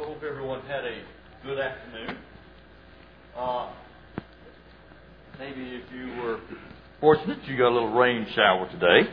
Hope everyone had a good afternoon. Maybe if you were fortunate, you got a little rain shower today.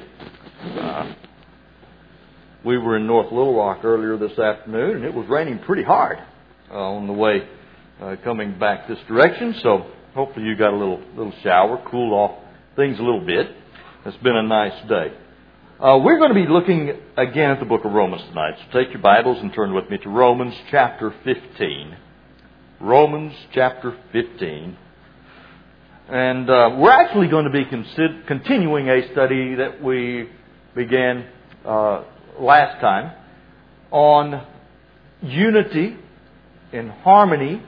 We were in North Little Rock earlier this afternoon, and it was raining pretty hard on the way coming back this direction. So hopefully you got a little shower, cooled off things a little bit. It's been a nice day. We're going to be looking again at the book of Romans tonight. So take your Bibles and turn with me to Romans chapter 15. Romans chapter 15. And we're actually going to be continuing a study that we began last time on unity and harmony,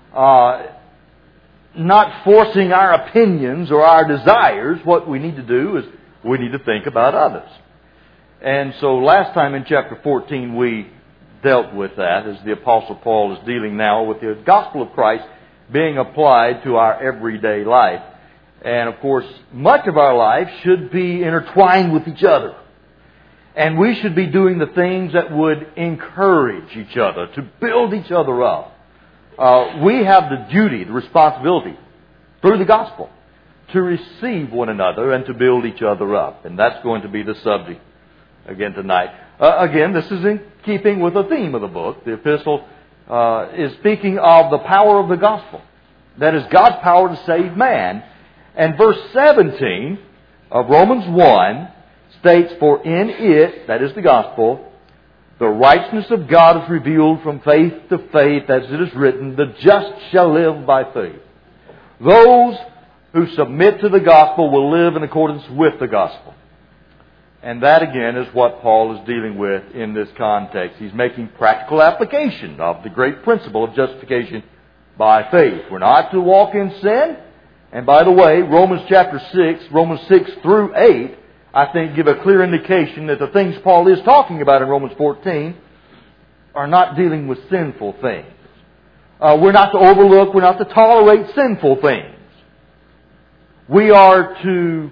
not forcing our opinions or our desires. What we need to do is we need to think about others. And so last time in chapter 14 we dealt with that as the Apostle Paul is dealing now with the gospel of Christ being applied to our everyday life. And of course, much of our life should be intertwined with each other. And we should be doing the things that would encourage each other, to build each other up. We have the duty, the responsibility, through the gospel, to receive one another and to build each other up. And that's going to be the subject again tonight. Again, this is in keeping with the theme of the book. The epistle is speaking of the power of the gospel. That is God's power to save man. And verse 17 of Romans 1 states, "For in it," that is the gospel, "the righteousness of God is revealed from faith to faith, as it is written, the just shall live by faith." Those who submit to the gospel will live in accordance with the gospel. And that again is what Paul is dealing with in this context. He's making practical application of the great principle of justification by faith. We're not to walk in sin. And by the way, Romans chapter 6, Romans 6 through 8, I think give a clear indication that the things Paul is talking about in Romans 14 are not dealing with sinful things. We're not to overlook, we're not to tolerate sinful things. We are to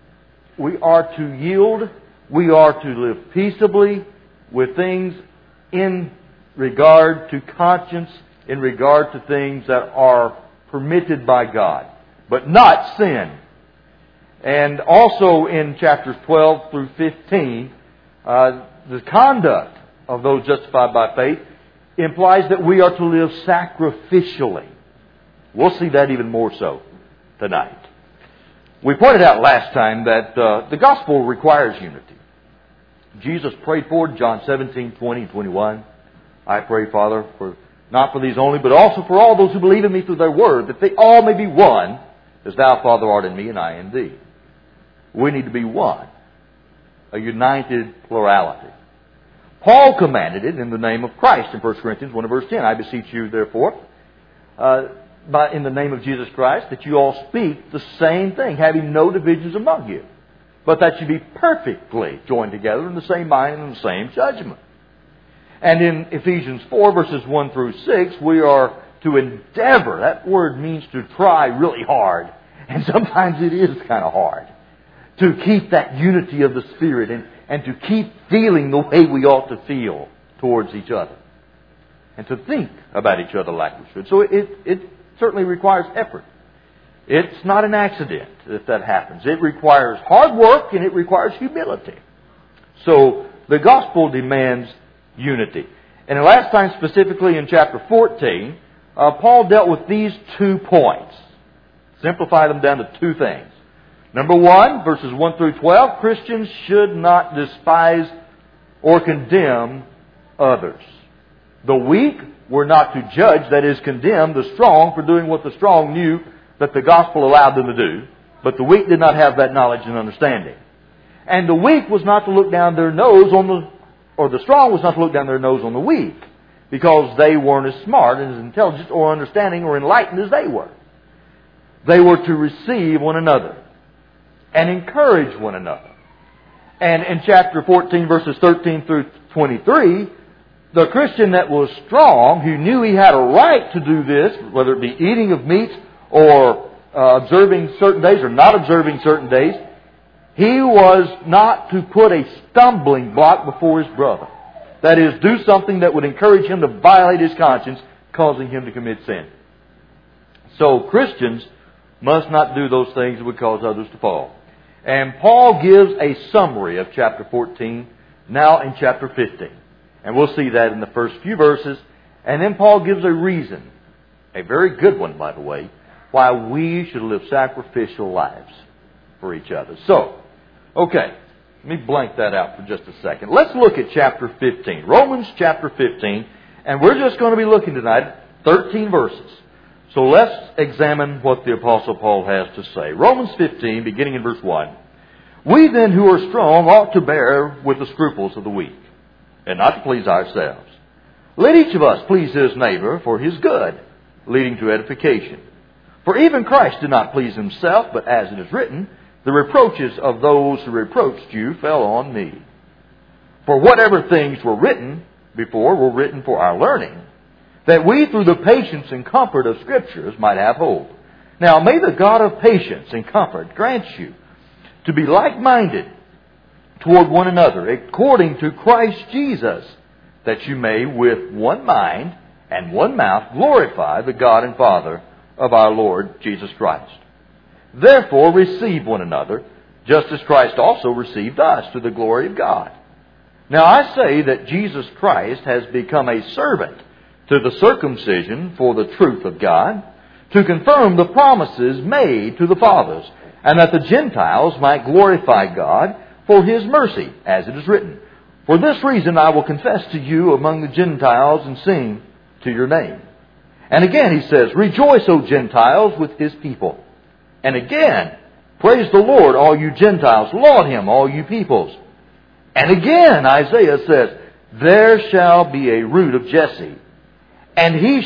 yield, we are to live peaceably with things in regard to conscience, in regard to things that are permitted by God, but not sin. And also in chapters 12 through 15, the conduct of those justified by faith implies that we are to live sacrificially. We'll see that even more so tonight. We pointed out last time that the gospel requires unity. Jesus prayed for it, John 17, 20, and 21. "I pray, Father, not for these only, but also for all those who believe in me through their word, that they all may be one, as thou, Father, art in me and I in thee." We need to be one, a united plurality. Paul commanded it in the name of Christ in 1 Corinthians 1 verse 10. "I beseech you, therefore, in the name of Jesus Christ, that you all speak the same thing, having no divisions among you, but that you be perfectly joined together in the same mind and the same judgment." And in Ephesians 4 verses 1 through 6, we are to endeavor. That word means to try really hard. And sometimes it is kind of hard to keep that unity of the Spirit and to keep feeling the way we ought to feel towards each other. And to think about each other like we should. So it certainly requires effort. It's not an accident if that happens. It requires hard work and it requires humility. So the gospel demands unity. And the last time, specifically in chapter 14, Paul dealt with these 2 points. Simplify them down to 2 things. Number 1, verses 1 through 12, Christians should not despise or condemn others. The weak were not to judge, that is, condemn the strong for doing what the strong knew that the gospel allowed them to do, but the weak did not have that knowledge and understanding. And the weak was not to look down their nose the strong was not to look down their nose on the weak, because they weren't as smart and as intelligent or understanding or enlightened as they were. They were to receive one another and encourage one another. And in chapter 14, verses 13 through 23, the Christian that was strong, who knew he had a right to do this, whether it be eating of meat or observing certain days or not observing certain days, he was not to put a stumbling block before his brother. That is, do something that would encourage him to violate his conscience, causing him to commit sin. So Christians must not do those things that would cause others to fall. And Paul gives a summary of chapter 14 now in chapter 15. And we'll see that in the first few verses. And then Paul gives a reason, a very good one, by the way, why we should live sacrificial lives for each other. So, okay, let me blank that out for just a second. Let's look at chapter 15, Romans chapter 15, and we're just going to be looking tonight at 13 verses. So let's examine what the Apostle Paul has to say. Romans 15, beginning in verse 1. We then who are strong ought to bear with the scruples of the weak, and not to please ourselves. Let each of us please his neighbor for his good, leading to edification. For even Christ did not please himself, but as it is written, the reproaches of those who reproached you fell on me. For whatever things were written before were written for our learning, that we through the patience and comfort of Scriptures might have hope. Now may the God of patience and comfort grant you to be like-minded toward one another, according to Christ Jesus, that you may with one mind and one mouth glorify the God and Father of our Lord Jesus Christ. Therefore receive one another, just as Christ also received us to the glory of God. Now I say that Jesus Christ has become a servant to the circumcision for the truth of God, to confirm the promises made to the fathers, and that the Gentiles might glorify God for His mercy, as it is written. For this reason I will confess to you among the Gentiles and sing to your name. And again he says, rejoice, O Gentiles, with His people. And again, praise the Lord, all you Gentiles. Laud Him, all you peoples. And again, Isaiah says, there shall be a root of Jesse, and he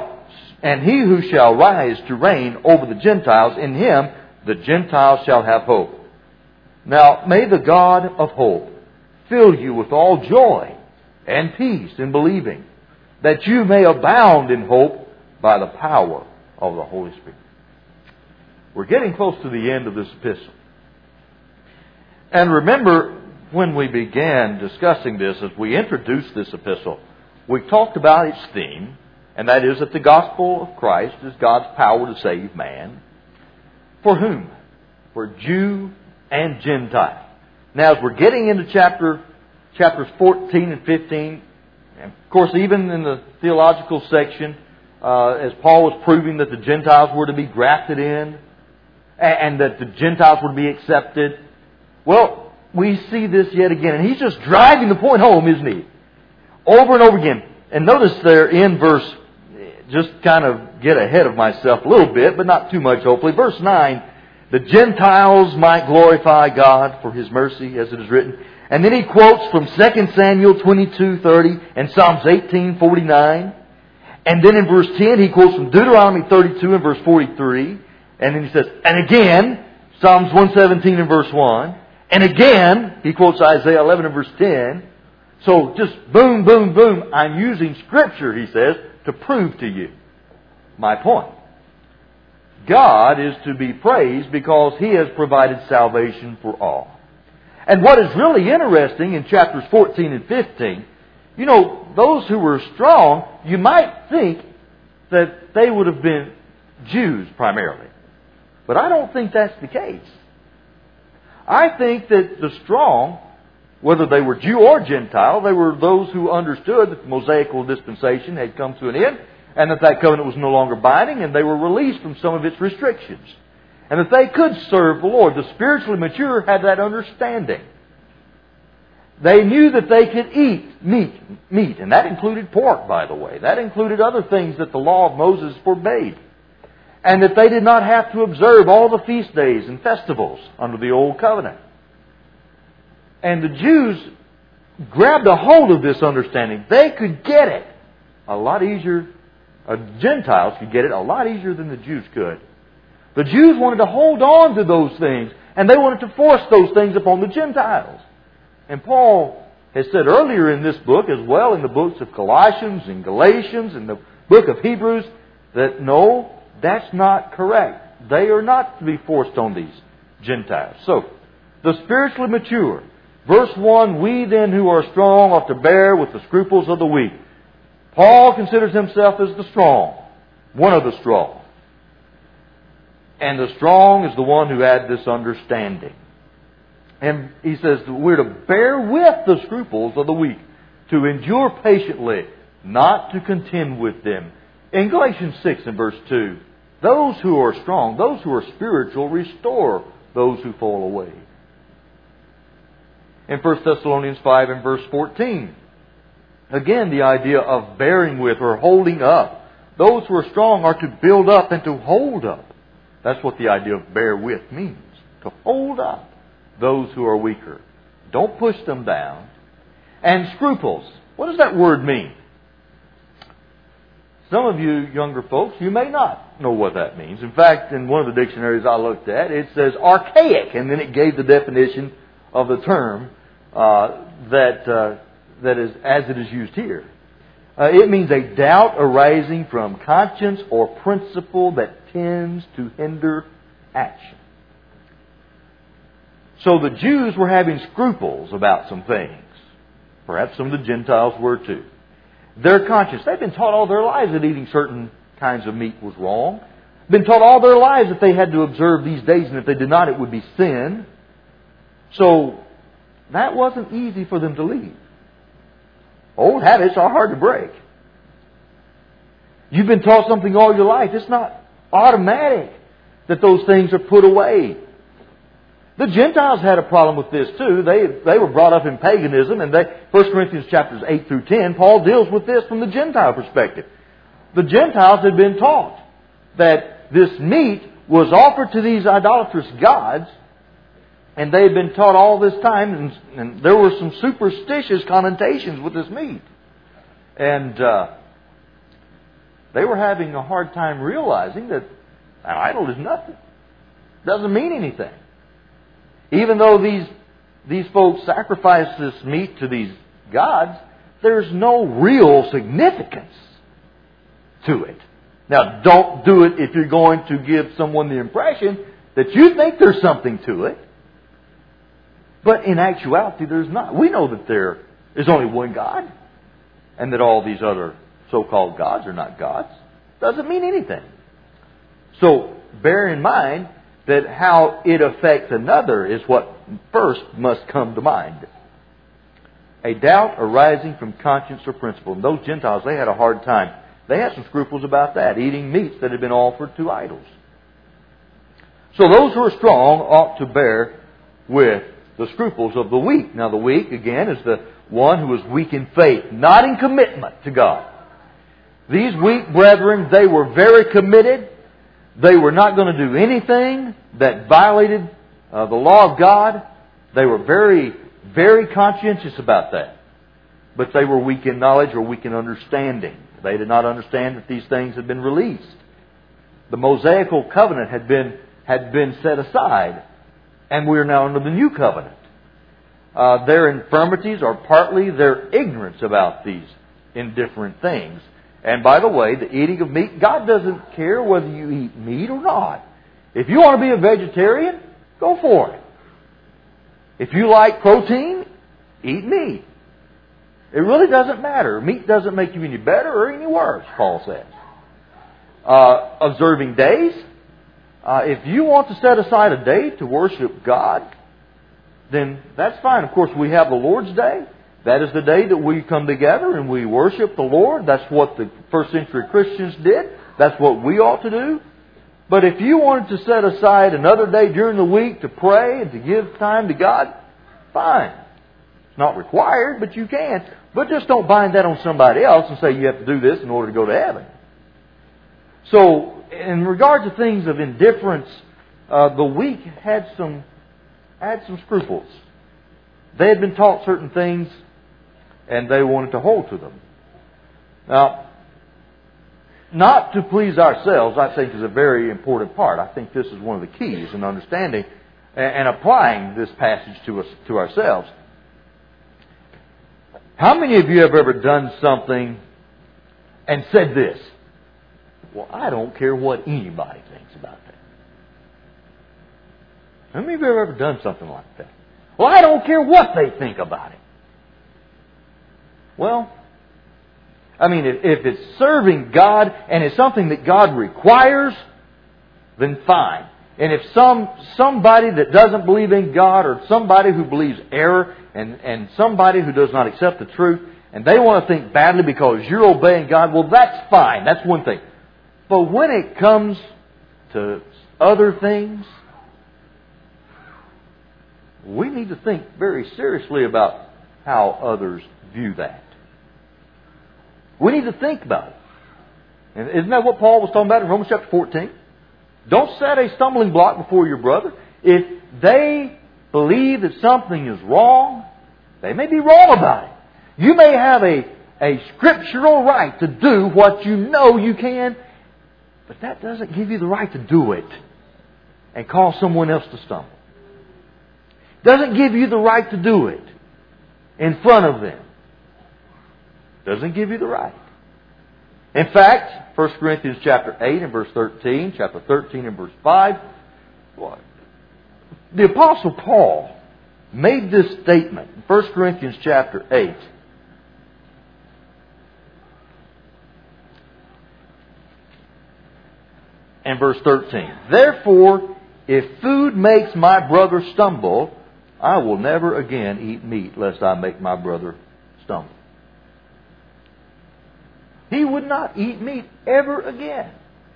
who shall rise to reign over the Gentiles, in him the Gentiles shall have hope. Now may the God of hope fill you with all joy and peace in believing, that you may abound in hope by the power of the Holy Spirit. We're getting close to the end of this epistle. And remember, when we began discussing this, as we introduced this epistle, we talked about its theme, and that is that the gospel of Christ is God's power to save man. For whom? For Jew and Gentile. Now, as we're getting into chapters 14 and 15, and of course, even in the theological section, as Paul was proving that the Gentiles were to be grafted in, and that the Gentiles were to be accepted, well, we see this yet again. And he's just driving the point home, isn't he? Over and over again. And notice there in verse, just kind of get ahead of myself a little bit, but not too much, hopefully. Verse 9, the Gentiles might glorify God for His mercy, as it is written. And then he quotes from 2 Samuel 22:30 and Psalms 18:49. And then in verse 10, he quotes from Deuteronomy 32 and verse 43. And then he says, and again, Psalms 117 and verse 1. And again, he quotes Isaiah 11 and verse 10. So just boom, boom, boom. I'm using Scripture, he says, to prove to you my point. God is to be praised because He has provided salvation for all. And what is really interesting in chapters 14 and 15, you know, those who were strong, you might think that they would have been Jews primarily. But I don't think that's the case. I think that the strong, whether they were Jew or Gentile, they were those who understood that the Mosaical dispensation had come to an end, and that covenant was no longer binding, and they were released from some of its restrictions. And that they could serve the Lord. The spiritually mature had that understanding. They knew that they could eat meat, and that included pork, by the way. That included other things that the law of Moses forbade. And that they did not have to observe all the feast days and festivals under the Old Covenant. And the Jews grabbed a hold of this understanding. They could get it a lot easier. Gentiles could get it a lot easier than the Jews could. The Jews wanted to hold on to those things, and they wanted to force those things upon the Gentiles. And Paul has said earlier in this book, as well in the books of Colossians and Galatians and the book of Hebrews, that no, that's not correct. They are not to be forced on these Gentiles. So, the spiritually mature Verse 1, we then who are strong ought to bear with the scruples of the weak. Paul considers himself as the strong, one of the strong. And the strong is the one who had this understanding. And he says that we're to bear with the scruples of the weak, to endure patiently, not to contend with them. In Galatians 6 and verse 2, those who are strong, those who are spiritual, restore those who fall away. In 1 Thessalonians 5 and verse 14, again the idea of bearing with or holding up. Those who are strong are to build up and to hold up. That's what the idea of bear with means. To hold up those who are weaker. Don't push them down. And scruples. What does that word mean? Some of you younger folks, you may not know what that means. In fact, in one of the dictionaries I looked at, it says archaic, and then it gave the definition of the term that is as it is used here. It means a doubt arising from conscience or principle that tends to hinder action. So the Jews were having scruples about some things. Perhaps some of the Gentiles were too. Their conscience, they've been taught all their lives that eating certain kinds of meat was wrong. Been taught all their lives that they had to observe these days, and if they did not, it would be sin. So that wasn't easy for them to leave. Old habits are hard to break. You've been taught something all your life. It's not automatic that those things are put away. The Gentiles had a problem with this too. They were brought up in paganism, and 1 Corinthians chapters 8 through 10, Paul deals with this from the Gentile perspective. The Gentiles had been taught that this meat was offered to these idolatrous gods, and they had been taught all this time, and there were some superstitious connotations with this meat. And they were having a hard time realizing that an idol is nothing. Doesn't mean anything. Even though these folks sacrifice this meat to these gods, there's no real significance to it. Now, don't do it if you're going to give someone the impression that you think there's something to it. But in actuality, there's not. We know that there is only one God, and that all these other so-called gods are not gods. Doesn't mean anything. So, bear in mind that how it affects another is what first must come to mind. A doubt arising from conscience or principle. And those Gentiles, they had a hard time. They had some scruples about that, eating meats that had been offered to idols. So those who are strong ought to bear with the scruples of the weak. Now the weak, again, is the one who is weak in faith, not in commitment to God. These weak brethren, they were very committed. They were not going to do anything that violated the law of God. They were very, very conscientious about that. But they were weak in knowledge or weak in understanding. They did not understand that these things had been released. The Mosaical covenant had been set aside, and we are now under the new covenant. Their infirmities are partly their ignorance about these indifferent things. And by the way, the eating of meat, God doesn't care whether you eat meat or not. If you want to be a vegetarian, go for it. If you like protein, eat meat. It really doesn't matter. Meat doesn't make you any better or any worse, Paul says. Observing days. If you want to set aside a day to worship God, then that's fine. Of course, we have the Lord's Day. That is the day that we come together and we worship the Lord. That's what the first century Christians did. That's what we ought to do. But if you wanted to set aside another day during the week to pray and to give time to God, fine. It's not required, but you can. But just don't bind that on somebody else and say you have to do this in order to go to heaven. So, in regard to things of indifference, the weak had some scruples. They had been taught certain things, and they wanted to hold to them. Now, not to please ourselves, I think, is a very important part. I think this is one of the keys in understanding and applying this passage to ourselves. How many of you have ever done something and said this? Well, I don't care what anybody thinks about that. How many of you have ever done something like that? Well, I don't care what they think about it. Well, I mean, if it's serving God and it's something that God requires, then fine. And if somebody that doesn't believe in God, or somebody who believes error, and somebody who does not accept the truth, and they want to think badly because you're obeying God, well, that's fine. That's one thing. But when it comes to other things, we need to think very seriously about how others view that. We need to think about it. And isn't that what Paul was talking about in Romans chapter 14? Don't set a stumbling block before your brother. If they believe that something is wrong, they may be wrong about it. You may have a scriptural right to do what you know you can, but that doesn't give you the right to do it and cause someone else to stumble. Doesn't give you the right to do it in front of them. Doesn't give you the right. In fact, 1 Corinthians chapter 8 and verse 13, chapter 13 and verse 5, the Apostle Paul made this statement in 1 Corinthians chapter 8. And verse 13. Therefore, if food makes my brother stumble, I will never again eat meat, lest I make my brother stumble. He would not eat meat ever again.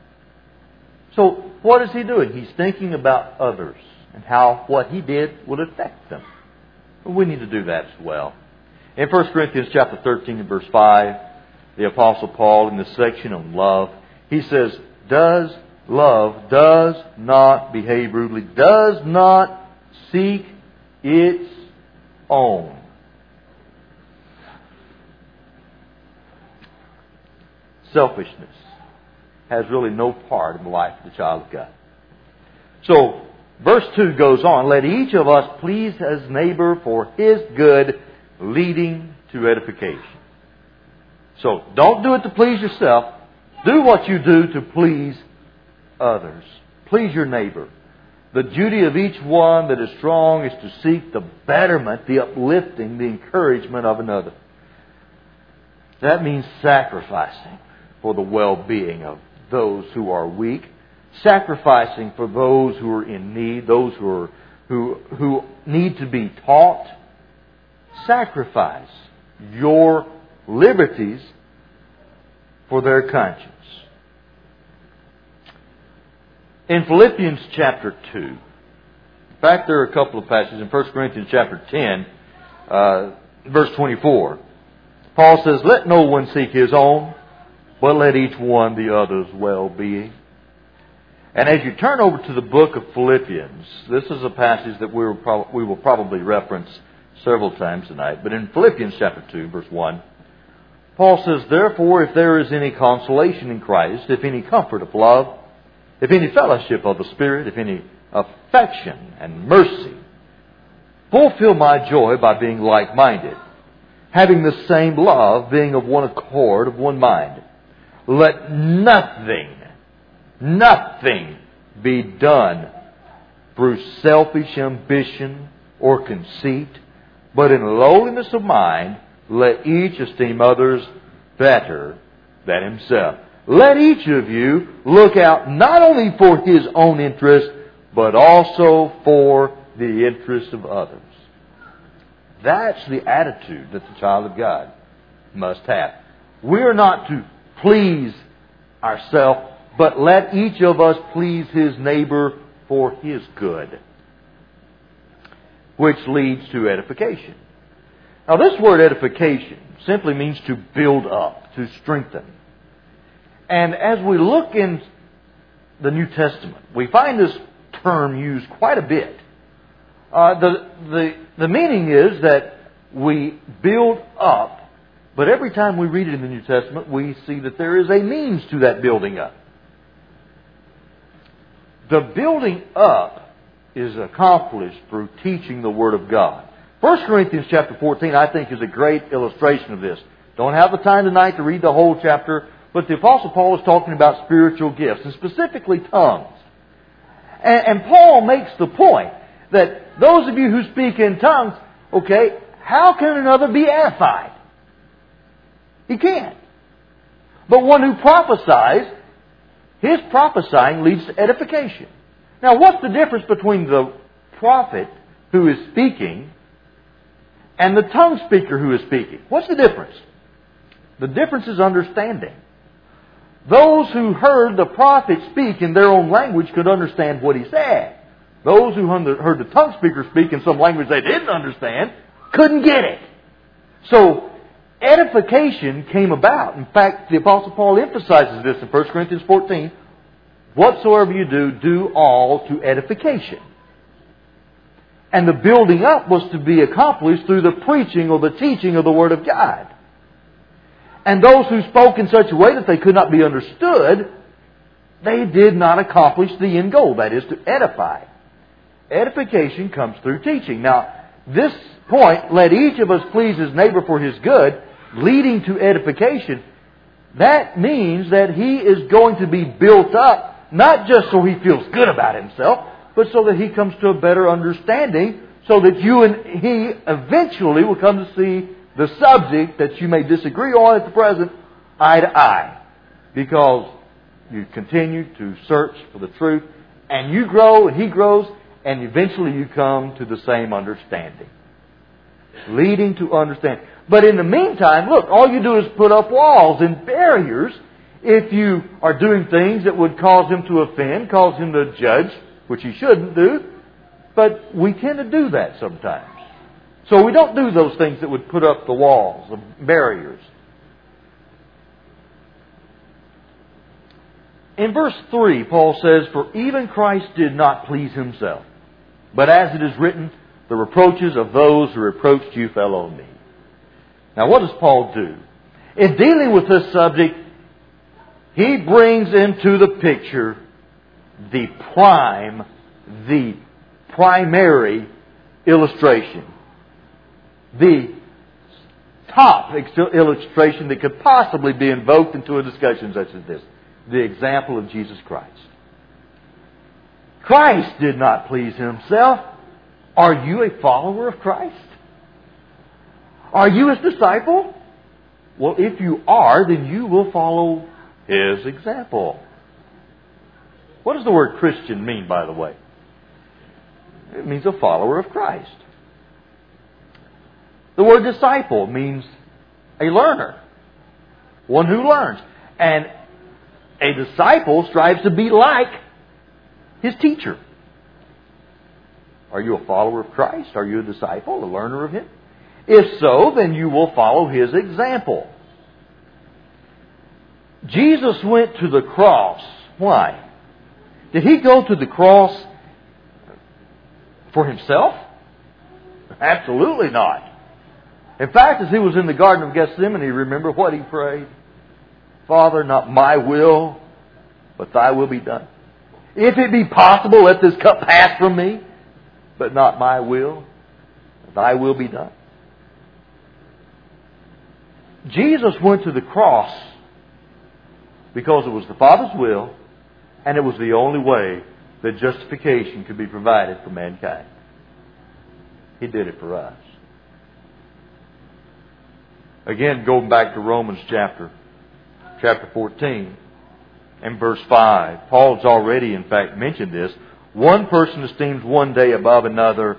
So what is he doing? He's thinking about others and how what he did would affect them. We need to do that as well. In 1 Corinthians chapter 13 and verse 5, the Apostle Paul, in the section on love, he says, love does not behave rudely, does not seek its own. Selfishness has really no part in the life of the child of God. So, verse 2 goes on, let each of us please his neighbor for his good, leading to edification. So, don't do it to please yourself. Do what you do to please others. Please your neighbor. The duty of each one that is strong is to seek the betterment, the uplifting, the encouragement of another. That means sacrificing for the well-being of those who are weak, sacrificing for those who are in need, those who need to be taught. Sacrifice your liberties for their conscience. In Philippians chapter 2, in fact there are a couple of passages in 1 Corinthians chapter 10, verse 24. Paul says, let no one seek his own, but let each one the other's well-being. And as you turn over to the book of Philippians, this is a passage that we will probably reference several times tonight. But in Philippians chapter 2, verse 1, Paul says, therefore, if there is any consolation in Christ, if any comfort of love, if any fellowship of the Spirit, if any affection and mercy, fulfill my joy by being like-minded, having the same love, being of one accord, of one mind. Let nothing be done through selfish ambition or conceit, but in lowliness of mind, let each esteem others better than himself. Let each of you look out not only for his own interest, but also for the interest of others. That's the attitude that the child of God must have. We're not to please ourselves, but let each of us please his neighbor for his good, which leads to edification. Now this word edification simply means to build up, to strengthen. And as we look in the New Testament, we find this term used quite a bit. The meaning is that we build up, but every time we read it in the New Testament, we see that there is a means to that building up. The building up is accomplished through teaching the Word of God. 1 Corinthians chapter 14, I think, is a great illustration of this. Don't have the time tonight to read the whole chapter, but the Apostle Paul is talking about spiritual gifts, and specifically tongues. And Paul makes the point that Those of you who speak in tongues, okay, how can another be edified? He can't. But one who prophesies, his prophesying leads to edification. Now, what's the difference between the prophet who is speaking and the tongue speaker who is speaking? What's the difference? The difference is understanding. Those who heard the prophet speak in their own language could understand what he said. Those who heard the tongue speaker speak in some language they didn't understand couldn't get it. So, edification came about. In fact, the Apostle Paul emphasizes this in 1 Corinthians 14. Whatsoever you do, do all to edification. And the building up was to be accomplished through the preaching or the teaching of the Word of God. And those who spoke in such a way that they could not be understood, they did not accomplish the end goal, that is, to edify. Edification comes through teaching. Now, this point, let each of us please his neighbor for his good, leading to edification, that means that he is going to be built up, not just so he feels good about himself, but so that he comes to a better understanding, so that you and he eventually will come to see the subject that you may disagree on at the present eye to eye. Because you continue to search for the truth, and you grow and he grows, and eventually you come to the same understanding. Leading to understanding. But in the meantime, look, all you do is put up walls and barriers if you are doing things that would cause him to offend, cause him to judge, which he shouldn't do. But we tend to do that sometimes. So we don't do those things that would put up the walls, the barriers. In verse 3, Paul says, "For even Christ did not please himself, but as it is written, the reproaches of those who reproached you fell on me." Now what does Paul do? In dealing with this subject, he brings into the picture the primary illustration. The top illustration that could possibly be invoked into a discussion such as this. The example of Jesus Christ. Christ did not please himself. Are you a follower of Christ? Are you his disciple? Well, if you are, then you will follow his example. What does the word Christian mean, by the way? It means a follower of Christ. The word disciple means a learner. One who learns. And a disciple strives to be like his teacher. Are you a follower of Christ? Are you a disciple, a learner of him? If so, then you will follow his example. Jesus went to the cross. Why? Did he go to the cross for himself? Absolutely not. In fact, as he was in the Garden of Gethsemane, remember what he prayed? "Father, not my will, but thy will be done. If it be possible, let this cup pass from me, but not my will, thy will be done." Jesus went to the cross because it was the Father's will, and it was the only way that justification could be provided for mankind. He did it for us. Again, going back to Romans chapter 14 and verse 5. Paul's already, in fact, mentioned this. One person esteems one day above another.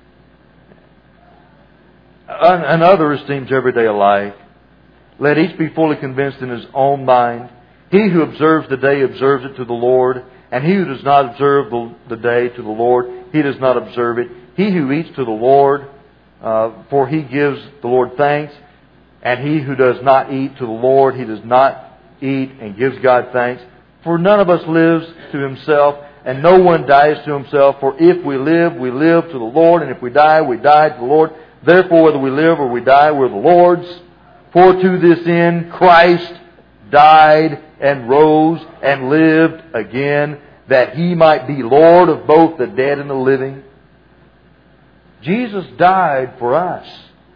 Another esteems every day alike. Let each be fully convinced in his own mind. He who observes the day observes it to the Lord, and he who does not observe the day to the Lord, he does not observe it. He who eats to the Lord, for he gives the Lord thanks, and he who does not eat to the Lord, he does not eat and gives God thanks. For none of us lives to himself, and no one dies to himself. For if we live to the Lord, and if we die to the Lord. Therefore, whether we live or we die, we're the Lord's. For to this end Christ died and rose and lived again, that he might be Lord of both the dead and the living. Jesus died for us.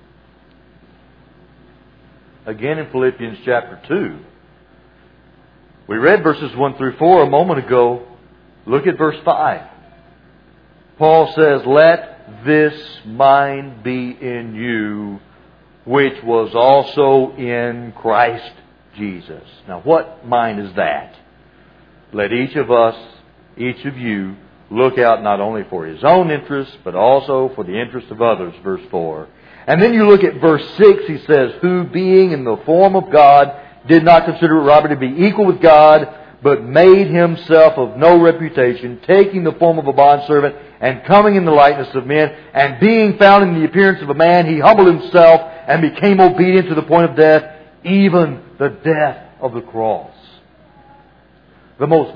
Again in Philippians chapter 2. We read verses 1 through 4 a moment ago. Look at verse 5. Paul says, "Let let this mind be in you, which was also in Christ Jesus. Now, what mind is that? Let each of us, each of you, look out not only for his own interests, but also for the interest of others, verse 4. And then you look at verse 6, he says, who being in the form of God, did not consider robbery to be equal with God, but made himself of no reputation, taking the form of a bondservant, and coming in the likeness of men, and being found in the appearance of a man, he humbled himself, and became obedient to the point of death, even the death of the cross. The most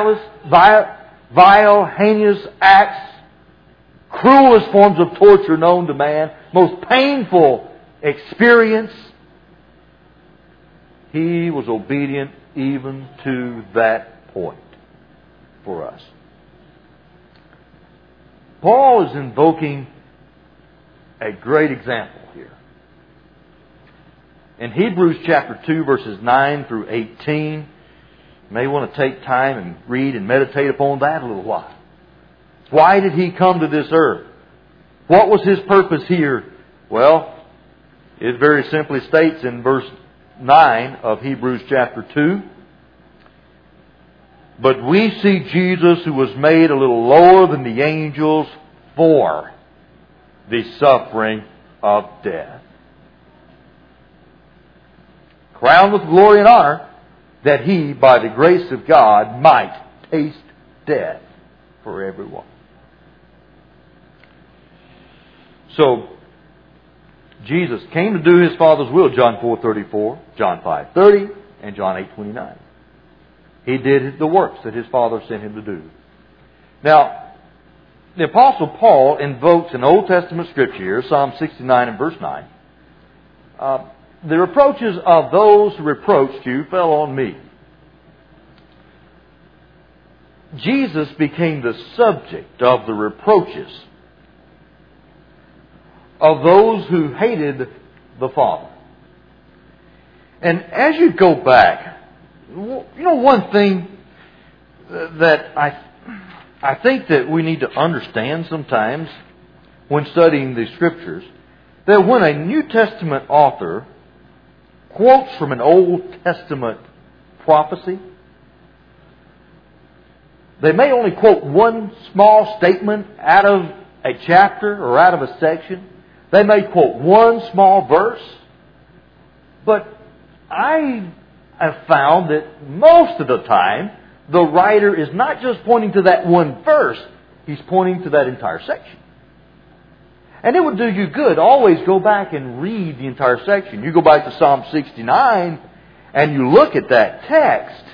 vile, heinous acts, cruelest forms of torture known to man, most painful experience, He was obedient even to that point for us. Paul is invoking a great example here. In Hebrews chapter 2, verses 9 through 18, you may want to take time and read and meditate upon that a little while. Why did He come to this earth? What was His purpose here? Well, it very simply states in verse 9 of Hebrews chapter 2, but we see Jesus, who was made a little lower than the angels for the suffering of death, crowned with glory and honor, that He, by the grace of God, might taste death for everyone. So, Jesus came to do His Father's will, John 4:34, John 5:30, and John 8:29. He did the works that His Father sent Him to do. Now, the Apostle Paul invokes an Old Testament scripture here, Psalm 69 and verse 9. The reproaches of those who reproached you fell on me. Jesus became the subject of the reproaches of those who hated the Father. And as you go back, you know, one thing that I think that we need to understand sometimes when studying the Scriptures, that when a New Testament author quotes from an Old Testament prophecy, they may only quote one small statement out of a chapter or out of a section. They may quote one small verse. But I have found that most of the time, the writer is not just pointing to that one verse, he's pointing to that entire section. And it would do you good. Always go back and read the entire section. You go back to Psalm 69 and you look at that text.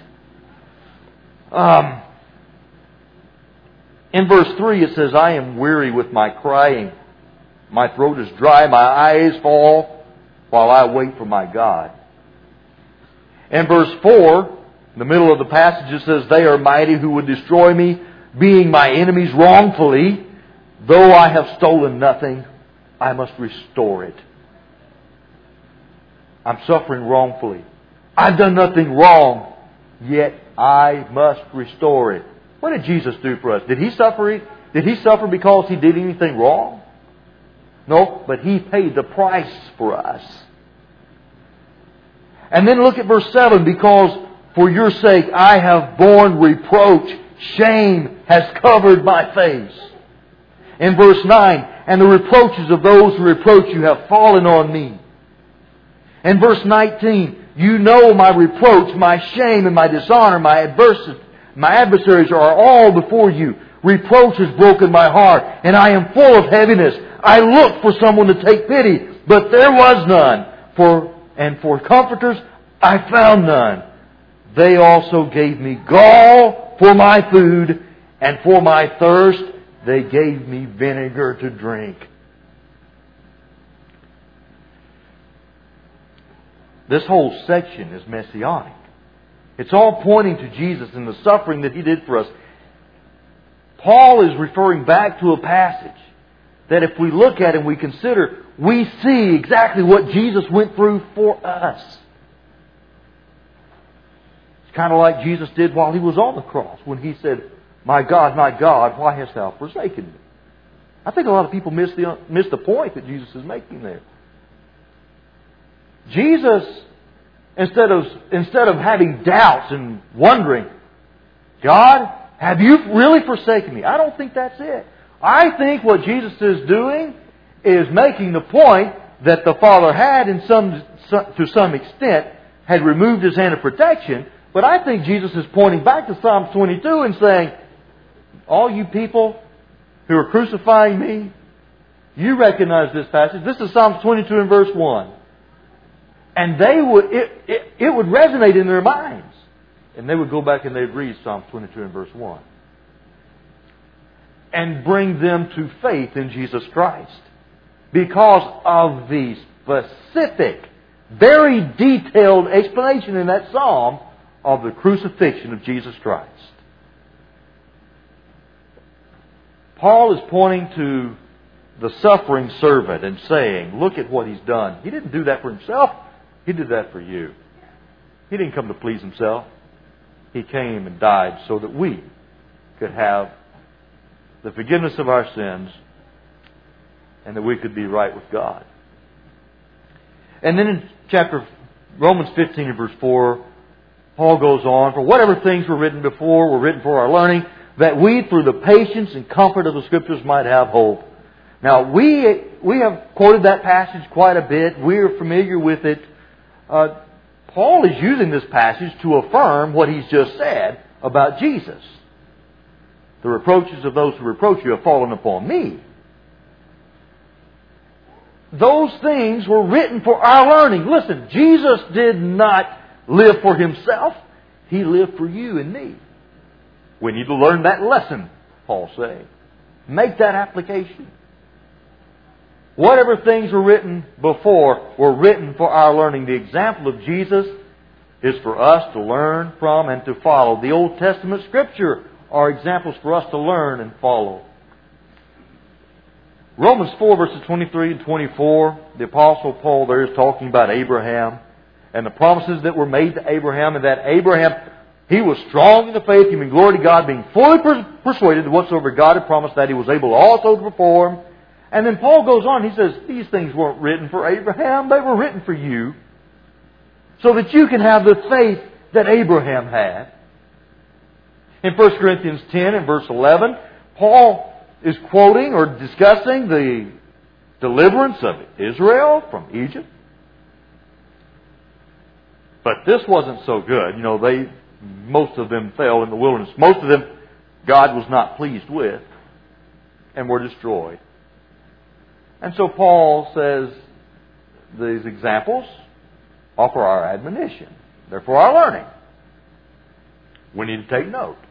In verse 3 it says, I am weary with my crying. My throat is dry, my eyes fall while I wait for my God. In verse 4, in the middle of the passage, it says, they are mighty who would destroy me, being my enemies wrongfully. Though I have stolen nothing, I must restore it. I'm suffering wrongfully. I've done nothing wrong, yet I must restore it. What did Jesus do for us? Did He suffer? Did He suffer because He did anything wrong? No, but He paid the price for us. And then look at verse 7, because for your sake I have borne reproach. Shame has covered my face. In verse 9, and the reproaches of those who reproach you have fallen on me. In verse 19, you know my reproach, my shame, and my dishonor, my adversaries are all before you. Reproach has broken my heart, and I am full of heaviness. I looked for someone to take pity, but there was none. For comforters, I found none. They also gave me gall for my food, and for my thirst, they gave me vinegar to drink. This whole section is messianic. It's all pointing to Jesus and the suffering that He did for us. Paul is referring back to a passage that if we look at and we consider, we see exactly what Jesus went through for us. It's kind of like Jesus did while He was on the cross when He said, my God, why hast Thou forsaken me? I think a lot of people miss the point that Jesus is making there. Jesus, instead of having doubts and wondering, God, have you really forsaken me? I don't think that's it. I think what Jesus is doing is making the point that the Father had, to some extent, had removed His hand of protection. But I think Jesus is pointing back to Psalm 22 and saying, all you people who are crucifying me, you recognize this passage. This is Psalm 22 and verse 1. And it would resonate in their minds. And they would go back and they'd read Psalm 22 and verse 1. And bring them to faith in Jesus Christ. Because of the specific, very detailed explanation in that psalm of the crucifixion of Jesus Christ. Paul is pointing to the suffering servant and saying, look at what he's done. He didn't do that for himself. He did that for you. He didn't come to please himself. He came and died so that we could have the forgiveness of our sins and that we could be right with God. And then in Romans 15 and verse 4, Paul goes on, for whatever things were written before were written for our learning, that we through the patience and comfort of the Scriptures might have hope. Now, we have quoted that passage quite a bit. We are familiar with it. Paul is using this passage to affirm what he's just said about Jesus. The reproaches of those who reproach you have fallen upon me. Those things were written for our learning. Listen, Jesus did not live for Himself. He lived for you and me. We need to learn that lesson, Paul's saying. Make that application. Whatever things were written before were written for our learning. The example of Jesus is for us to learn from and to follow. The Old Testament Scripture are examples for us to learn and follow. Romans 4 verses 23 and 24, the Apostle Paul there is talking about Abraham and the promises that were made to Abraham, and that Abraham, he was strong in the faith, giving glory to God, being fully persuaded that whatsoever God had promised that He was able also to perform. And then Paul goes on, he says, these things weren't written for Abraham, they were written for you, so that you can have the faith that Abraham had. In 1 Corinthians 10 and verse 11, Paul is quoting or discussing the deliverance of Israel from Egypt. But this wasn't so good. You know, most of them fell in the wilderness. Most of them God was not pleased with and were destroyed. And so Paul says these examples offer our admonition. They're for our learning. We need to take note.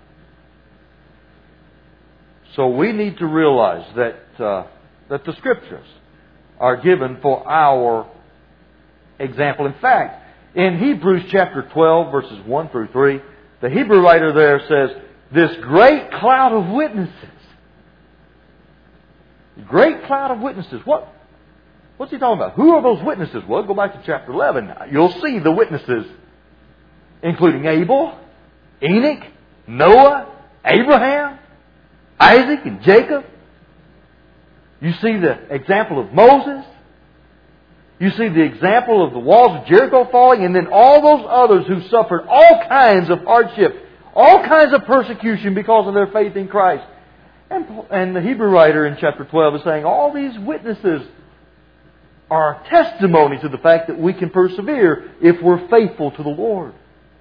So we need to realize that the Scriptures are given for our example. In fact, in Hebrews chapter 12, verses 1 through 3, the Hebrew writer there says, this great cloud of witnesses. Great cloud of witnesses. What's he talking about? Who are those witnesses? Well, go back to chapter 11. You'll see the witnesses, including Abel, Enoch, Noah, Abraham, Isaac, and Jacob. You see the example of Moses. You see the example of the walls of Jericho falling, and then all those others who suffered all kinds of hardship, all kinds of persecution because of their faith in Christ. And the Hebrew writer in chapter 12 is saying all these witnesses are testimony to the fact that we can persevere if we're faithful to the Lord.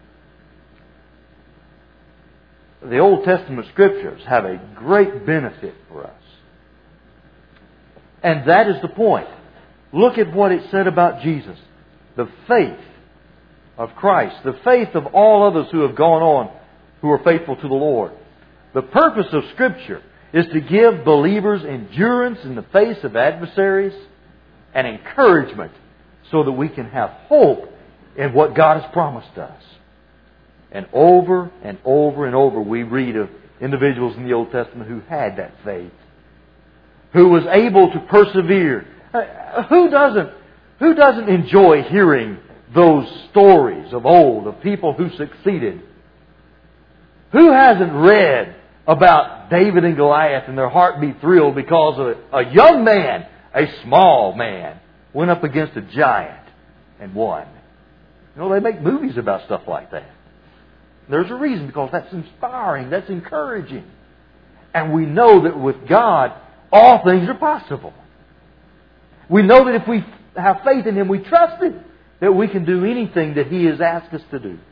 The Old Testament Scriptures have a great benefit for us. And that is the point. Look at what it said about Jesus. The faith of Christ. The faith of all others who have gone on, who are faithful to the Lord. The purpose of Scripture is to give believers endurance in the face of adversaries and encouragement so that we can have hope in what God has promised us. And over and over and over we read of individuals in the Old Testament who had that faith, who was able to persevere. Who doesn't enjoy hearing those stories of old, of people who succeeded? Who hasn't read about David and Goliath and their heart be thrilled because a young man, a small man, went up against a giant and won. You know, they make movies about stuff like that. There's a reason, because that's inspiring, that's encouraging. And we know that with God, all things are possible. We know that if we have faith in Him, we trust Him, that we can do anything that He has asked us to do.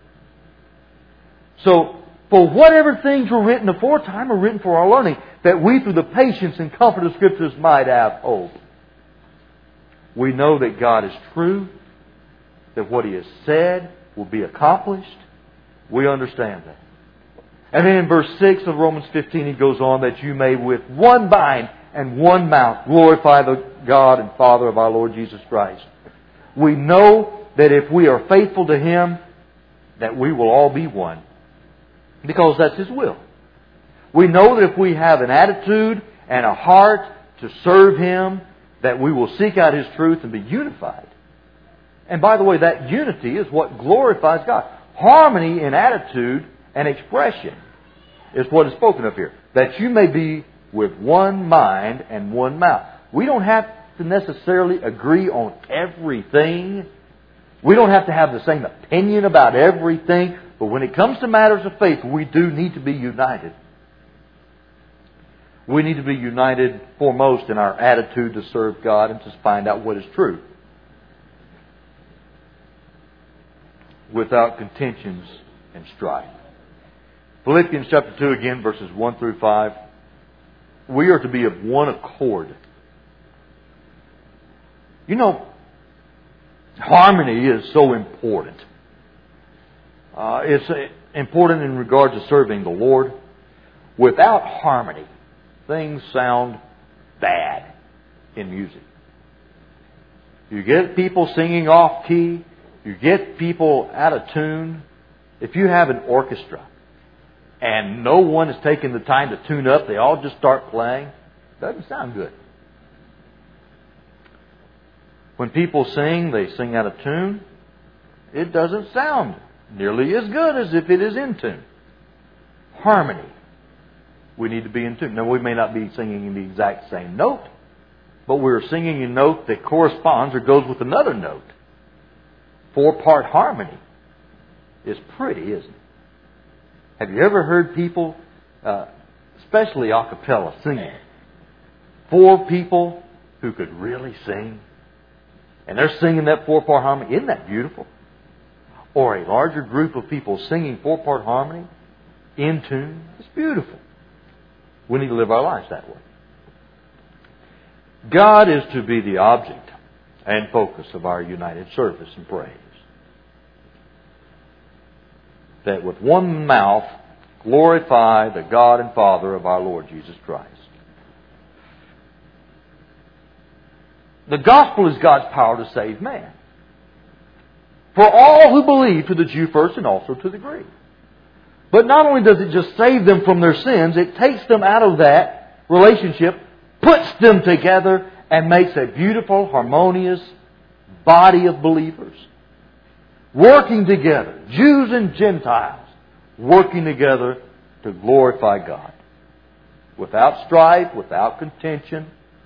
So, for whatever things were written aforetime are written for our learning, that we through the patience and comfort of Scriptures might have hope. We know that God is true, that what He has said will be accomplished. We understand that. And then in verse 6 of Romans 15 He goes on, that you may with one mind and one mouth glorify the God and Father of our Lord Jesus Christ. We know that if we are faithful to Him, that we will all be one. Because that's His will. We know that if we have an attitude and a heart to serve Him, that we will seek out His truth and be unified. And by the way, that unity is what glorifies God. Harmony in attitude and expression is what is spoken of here. That you may be with one mind and one mouth. We don't have to necessarily agree on everything. We don't have to have the same opinion about everything. But when it comes to matters of faith, we do need to be united. We need to be united foremost in our attitude to serve God and to find out what is true, without contentions and strife. Philippians chapter 2 again, verses 1 through 5. We are to be of one accord. You know, harmony is so important. It's important in regard to serving the Lord. Without harmony, things sound bad in music. You get people singing off key. You get people out of tune. If you have an orchestra and no one is taking the time to tune up, they all just start playing, it doesn't sound good. When people sing, they sing out of tune. It doesn't sound nearly as good as if it is in tune. Harmony. We need to be in tune. Now, we may not be singing in the exact same note, but we're singing a note that corresponds or goes with another note. 4-part harmony is pretty, isn't it? Have you ever heard people, especially a cappella, singing? 4 people who could really sing, and they're singing that 4-part harmony. Isn't that beautiful? Or a larger group of people singing 4-part harmony in tune. It's beautiful. We need to live our lives that way. God is to be the object and focus of our united service and praise. That with one mouth glorify the God and Father of our Lord Jesus Christ. The gospel is God's power to save man. For all who believe, to the Jew first and also to the Greek. But not only does it just save them from their sins, it takes them out of that relationship, puts them together, and makes a beautiful, harmonious body of believers. Working together, Jews and Gentiles, working together to glorify God. Without strife, without contention.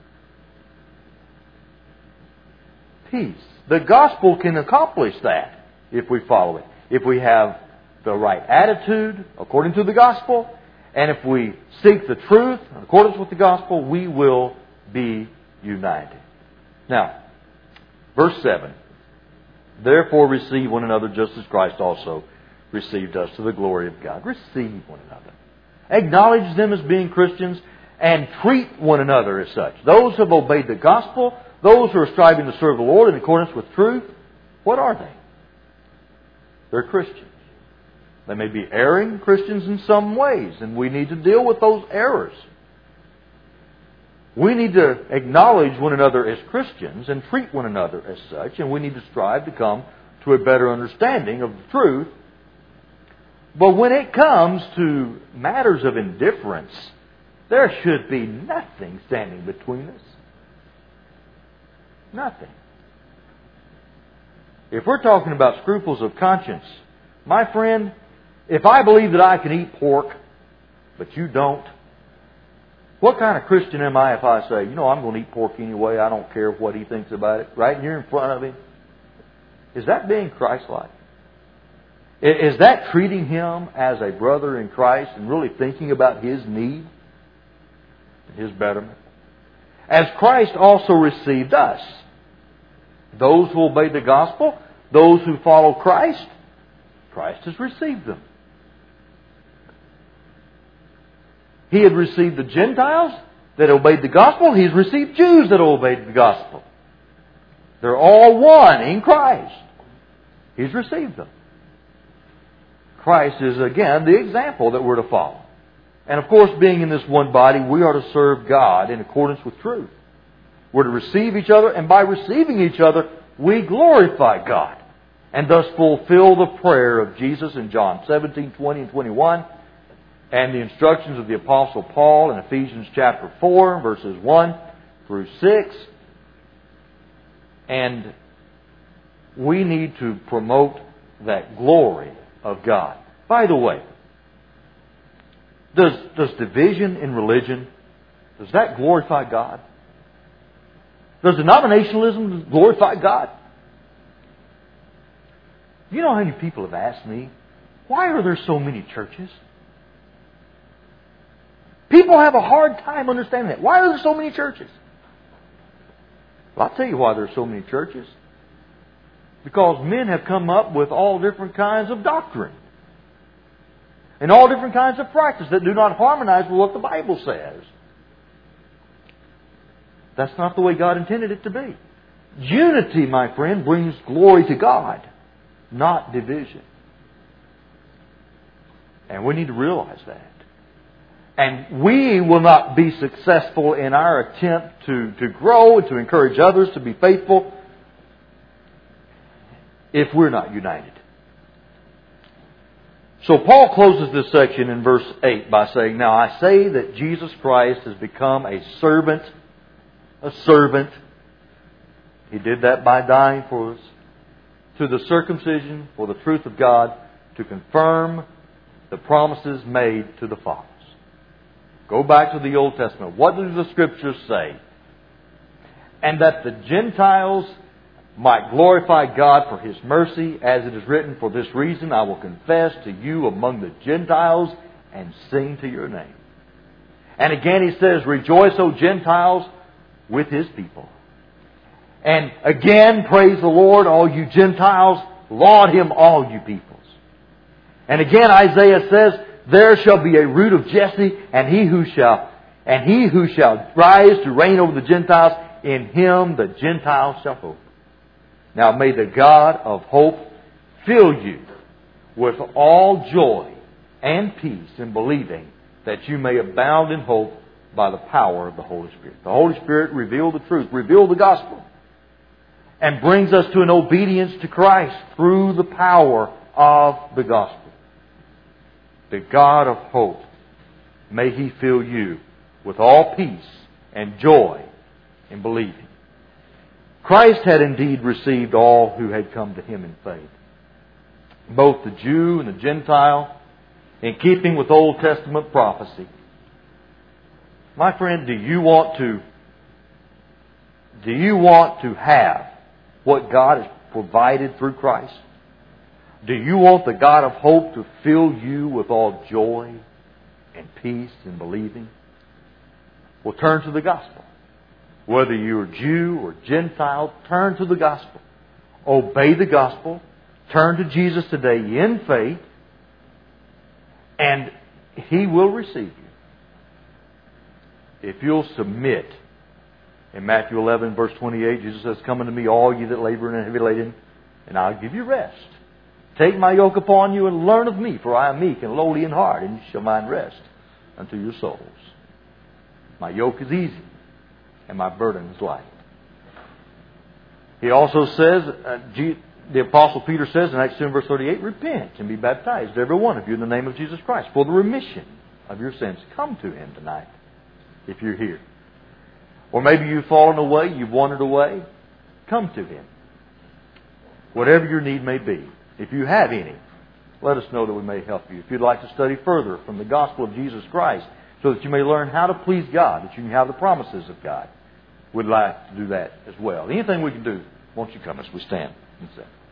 Peace. The gospel can accomplish that if we follow it. If we have the right attitude according to the gospel, and if we seek the truth in accordance with the gospel, we will be united. Now, verse 7. Therefore receive one another just as Christ also received us to the glory of God. Receive one another. Acknowledge them as being Christians and treat one another as such. Those who have obeyed the gospel, those who are striving to serve the Lord in accordance with truth, what are they? They're Christians. They may be erring Christians in some ways, and we need to deal with those errors. We need to acknowledge one another as Christians and treat one another as such, and we need to strive to come to a better understanding of the truth. But when it comes to matters of indifference, there should be nothing standing between us. Nothing. If we're talking about scruples of conscience, my friend, if I believe that I can eat pork, but you don't. What kind of Christian am I if I say, I'm going to eat pork anyway, I don't care what he thinks about it, right here in front of him? Is that being Christ-like? Is that treating him as a brother in Christ and really thinking about his need and his betterment? As Christ also received us. Those who obey the gospel, those who follow Christ, Christ has received them. He had received the Gentiles that obeyed the gospel. He's received Jews that obeyed the gospel. They're all one in Christ. He's received them. Christ is, again, the example that we're to follow. And of course, being in this one body, we are to serve God in accordance with truth. We're to receive each other, and by receiving each other, we glorify God. And thus fulfill the prayer of Jesus in John 17, 20, and 21, and the instructions of the Apostle Paul in Ephesians chapter 4, verses 1 through 6. And we need to promote that glory of God. By the way, does division in religion, does that glorify God? Does denominationalism glorify God? You know how many people have asked me, why are there so many churches? People have a hard time understanding that. Why are there so many churches? Well, I'll tell you why there are so many churches. Because men have come up with all different kinds of doctrine. And all different kinds of practice that do not harmonize with what the Bible says. That's not the way God intended it to be. Unity, my friend, brings glory to God, not division. And we need to realize that. And we will not be successful in our attempt to grow and to encourage others to be faithful if we're not united. So Paul closes this section in verse 8 by saying, "Now I say that Jesus Christ has become a servant. A servant. He did that by dying for us. To the circumcision for the truth of God, to confirm the promises made to the fathers." Go back to the Old Testament. What do the Scriptures say? "And that the Gentiles might glorify God for His mercy, as it is written, for this reason I will confess to you among the Gentiles and sing to your name." And again He says, "Rejoice, O Gentiles, with His people." And again, praise the Lord, all you Gentiles, laud Him, all you peoples. And again, Isaiah says, "There shall be a root of Jesse, and he who shall rise to reign over the Gentiles, in Him the Gentiles shall hope." Now may the God of hope fill you with all joy and peace in believing, that you may abound in hope by the power of the Holy Spirit. The Holy Spirit revealed the truth, revealed the gospel, and brings us to an obedience to Christ through the power of the gospel. The God of hope, may He fill you with all peace and joy in believing. Christ had indeed received all who had come to Him in faith, both the Jew and the Gentile, in keeping with Old Testament prophecy. My friend, do you want to have what God has provided through Christ? Do you want the God of hope to fill you with all joy and peace in believing? Well, turn to the gospel. Whether you're Jew or Gentile, turn to the gospel. Obey the gospel. Turn to Jesus today in faith, and He will receive you. If you'll submit. In Matthew 11, verse 28, Jesus says, "Come unto me, all ye that labor and are heavy laden, and I'll give you rest. Take my yoke upon you and learn of me, for I am meek and lowly in heart, and you shall find rest unto your souls. My yoke is easy, and my burden is light." He also says, the Apostle Peter says in Acts 2 verse 38, "Repent and be baptized, every one of you, in the name of Jesus Christ, for the remission of your sins." Come to Him tonight, if you're here. Or maybe you've fallen away, you've wandered away. Come to Him. Whatever your need may be, if you have any, let us know that we may help you. If you'd like to study further from the gospel of Jesus Christ so that you may learn how to please God, that you can have the promises of God, we'd like to do that as well. Anything we can do, won't you come as we stand and say.